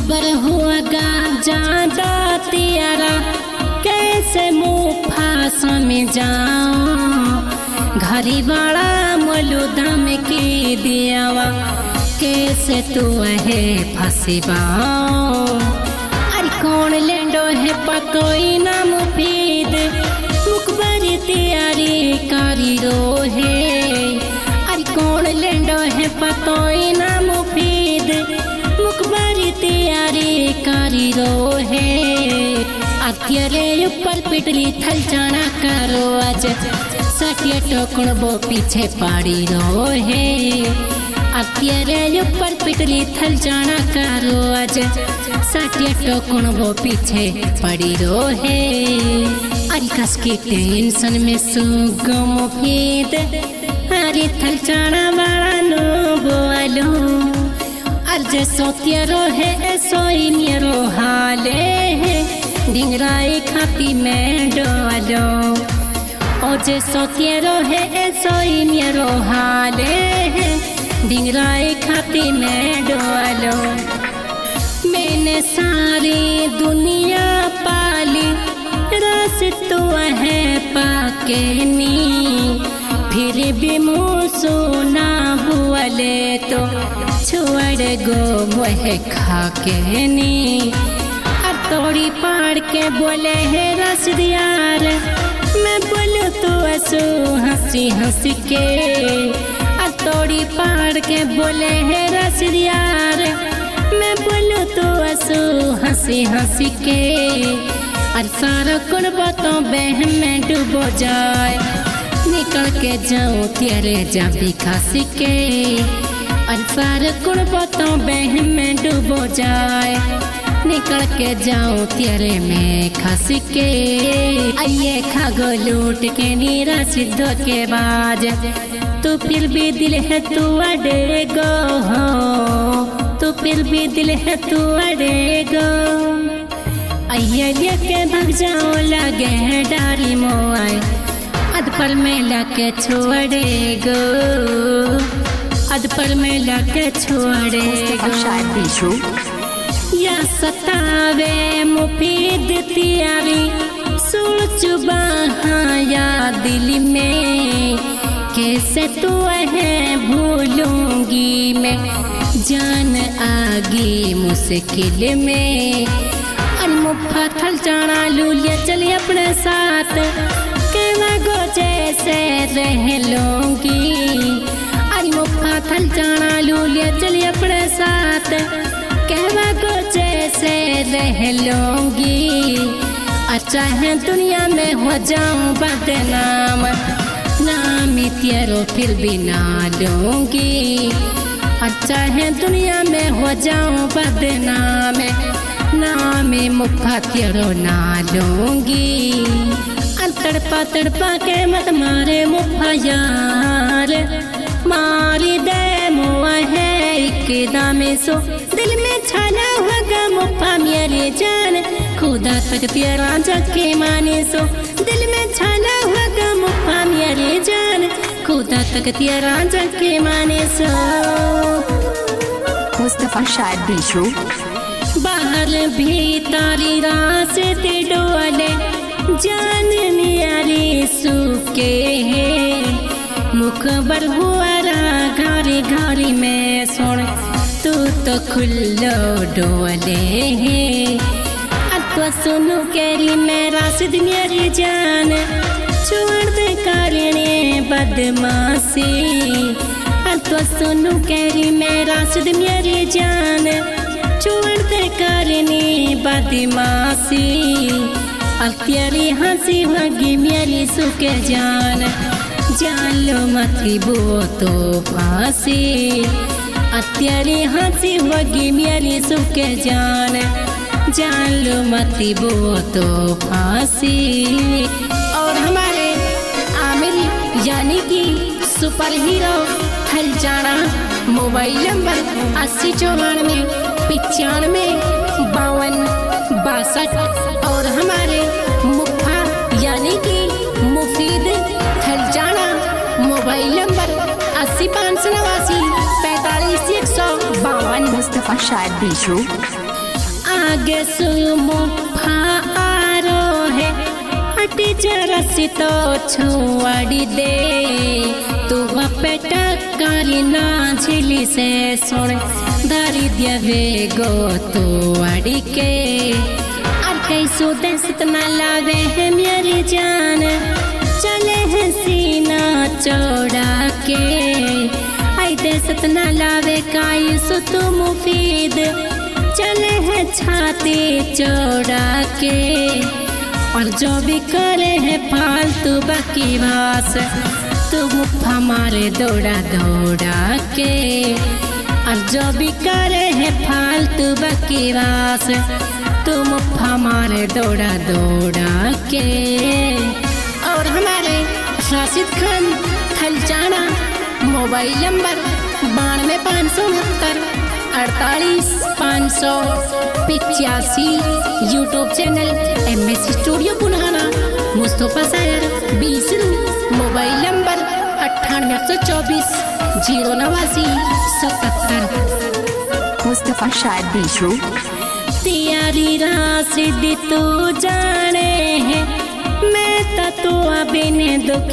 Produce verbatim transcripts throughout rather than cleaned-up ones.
बर हुआ गा ज्यादा तियारा कैसे मुफास में जाऊं घरी वाला मोलू दम की दियावा कैसे तू है फंसीबाओ अरे कौन लेंडो है पकोई ना मुफीद मुकबरी तैयारी कारी रोहे अरे कौन लेंडो है पकोई ना मुफीद मुकबरी तैयारी कारी रोहे अकेले ऊपर पिटली थल जाना करो आज सटिया टोकण वो पीछे पाड़ी रोहे अकेले ऊपर पिटली थल जाना करो आज सटिया टोकण वो पीछे पड़ी रोहे अरे कस की टेंशन में सुगो मुफीद अरे थल जाना वाला नो बोलो अर्ज सोतिया रोहे सोई निरो हाले डिंगराई खाती में डोलो ओ जे सोतिया रोहे सोई निरो हाले डिंगराई खाती में डोलो मैंने सारी दुनिया पाली रस तो है पाकेनी फिर भी मुँह सुना हुआले तो छोड़ गो वह खाके नी तोड़ी पाड़ के बोले है रस दियार मैं बोलूं तो असू हंसी हंसी के तोड़ी पाड़ के बोले है रस दियार मैं बोलूं तो असू हंसी हंसी के और सारा कुर्बतों बहन में डूबो जाए निकल के जाऊं तेरे जाबी खासी के और सारे कुर्बतों बहन में डूबो जाए निकल के जाऊं तेरे में खस के आइए खागो लूट के नीरा सिद्धो के बाज तू फिर भी दिल है तू अड़ेगो हो तू फिर भी दिल है तू अड़ेगो आइए लेके भाग जाओ लगे है डारी मोआए अध पर में लाके छोड़ेगो अध पर में लाके छोड़ेगो या सतावे मुफीद तियारी सुन चुबाहा या दिल में कैसे तू है भूलूंगी मैं जान आगे मुश्किल में अनमुफा थल जाना लूलिया चली अपने साथ के गो जैसे रह लूंगी अनमुफा थल जाना लूलिया चली अपने साथ कहवा को जैसे रह लूंगी अच्छा है दुनिया में हो जाऊं बदनाम नाम तेरो फिर भी ना लूंगी अच्छा है दुनिया में हो जाऊं बदनाम नाम मुफा तेरो ना लूंगी तड़पा तड़पा के मत मारे मुफा यार मारी दे मुआ है एकदम सो दिल में छाना होगा मुफा मेरे जान खुदा तक तेरा जके माने सो दिल में छाना होगा मुफा मेरे जान खुदा तक तेरा जके माने सो मुस्तफा शायर बीशू बाहर भी तारी रास्ते डोले जान मेरी सूखे है मुखबर हुआ घारी घारी में सुन तू तो खुल्लो डोले है तो सुनो कैरी मेरा सिद्ध मेरी जान छोड़ दे करने बदमाशी तो सुनो कैरी मेरा सिद्ध मेरी जान छोड़ दे करने बदमाशी तेरी हंसी होगी मेरी सुखे जान जान लो मती बो तो फांसी तेरी हंसी होगी मेरी सुखे जान जान लो मती बो तो फांसी और हमारे आमिर यानी कि सुपर हीरो हल जाना मोबाइल नंबर अस्सी चौरानवे पिचानवे बावन बासठ और हमारे मुफा यानी कि मुफीद हल जाना मोबाइल नंबर अस्सी पाँच सौ नवासी पैंतालीस एक सौ बावन मुस्तफा शायर बीशू आगे सुमो फारो है अटी जरा सी तो छुआड़ी दे तू पेट करी ना झिली से सुन दारी दिया वेगो तू अड़ी के और कैसो दस्त न लावे है मेरी जान चले है सीना चौड़ा के आई दस्त न लावे काई सो तू मुफीद चले है छाती चौड़ा के और जो भी करे है फालतू बकवास तू मुफ्फा मारे दौड़ा दौड़ा के और जो भी करे है फालतू बकवास तू मुफ्फा मारे दौड़ा दौड़ा के। और हमारे राशिद खान थलचाना मोबाइल नंबर बानवे पाँच सौ उनहत्तर अड़तालीस पाँच सौ पिचासी YouTube channel M S studio Punana Mustafa Sayar Bisru mobile number अट्ठानवे सौ चौबीस जीरो नवासी सतहत्तर मुस्तफा शायद बीसरू तियारी राशिद तू जाने है मैं तो तू अभी ने दुख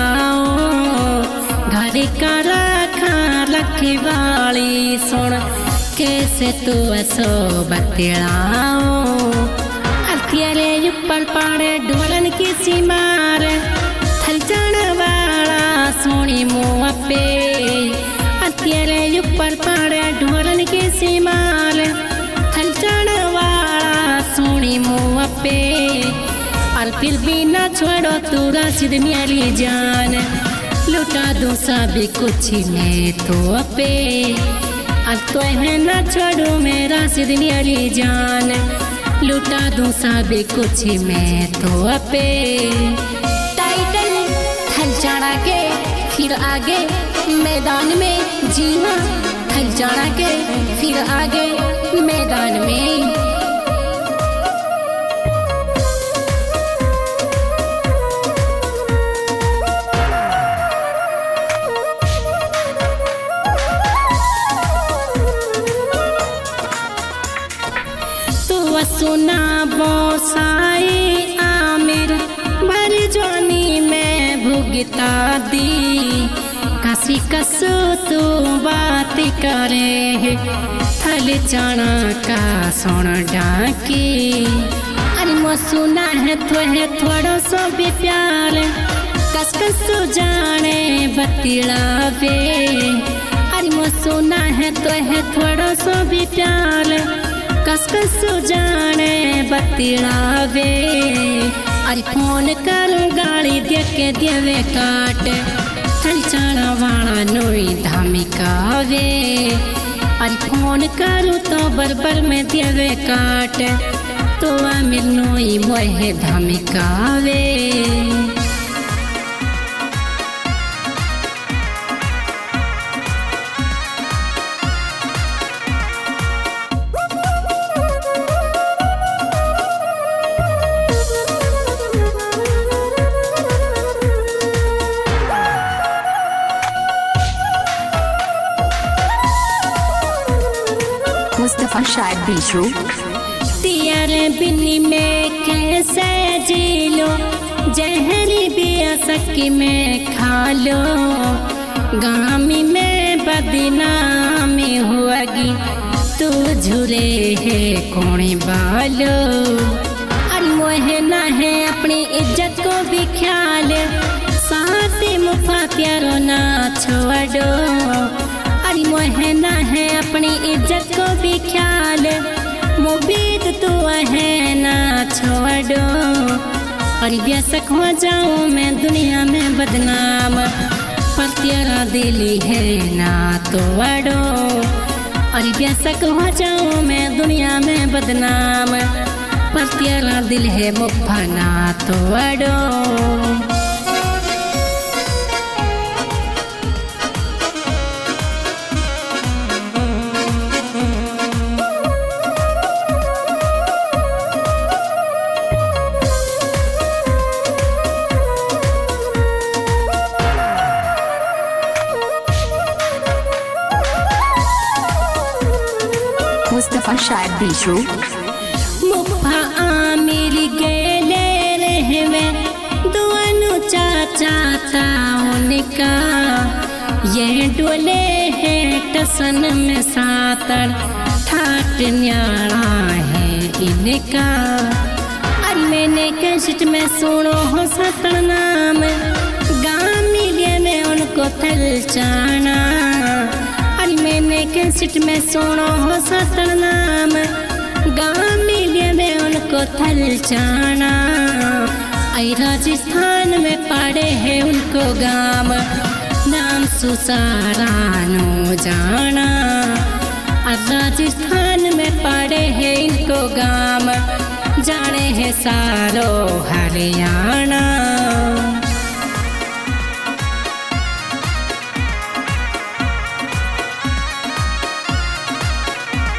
पाओ घर का रखा रखे वाली सुन कैसे तू असो बतलाओ अत्यारे ऊपर पाड़े ढोलन की सीमार थल जान वाला सोनी मुँह पे अत्यारे ऊपर पाड़े ढोलन की सीमार थल जान वाला सोनी मुँह पे और फिर भी ना छोड़ो तू राशिद मेरी जान लुटा दूँ सभी कुछ मैं तो पे अब तो है ना छोड़ो मैं राशिद मेरी जान लुटा दूँ सभी कुछ मैं तो पे टाइटल थलचाना के फिर आगे मैदान में जी हाँ थलचाना के फिर आगे मैदान में। सुना बोसाई आमिर भर जवानी में भुगता दी कसी कसो तू बात करे थल चना का सोन डाकी अरे मो सुना है तो है थोड़ो सो भी प्यार कस कसो जाने बतिलावे अरे मो सुना है तो है थोड़ो सो भी प्यार कस कस जाने बतिलावे अरे फोन करूँ गाड़ी दे के देवे काट थलचाना वाला नोई धमकावे अरे फोन करूँ तो बरबर में देवे काट तो आमिर नोई मोहे धमकावे। मुस्तफा शायद बीसरू तियार बिन्नी में कैसे जी लो जहरी भी सकी में खा लो गामी में बदनामी होगी तू झूले है कोने बालो अरे मोहे ना है अपनी इज्जत को भी ख्याल साथी मुफा त्यारो ना छोड़ो अरे मोहे ना है अपनी इज्जत को भी ख्याल मुबीद तू है ना छोड़ो और व्यसक हो जाऊँ मैं दुनिया में बदनाम पर तेरा दिली है ना तोड़ो और व्यसक हो जाऊँ मैं दुनिया में बदनाम पर तेरा दिल है मुफ्फा ना तोड़ो। मुस्तफा शायद बीसरू मिल गेले रहवे दोनों चाचा ताऊन का ये डोले है टसन में सातर ठाट न्यारा है इनका। और मैंने कैसेट में सुनो हो सतर नाम गाँव मिलिए में उनको थलचाना। और मैंने कैसेट में सुनो हो सतर नाम गाँव मिलिए में उनको थलचाना। आई राजस्थान में पड़े हैं उनको गाँव नाम सुसारानो जाना। राजस्थान में पड़े हैं इनको गाँव जाने हैं सारो हरियाणा।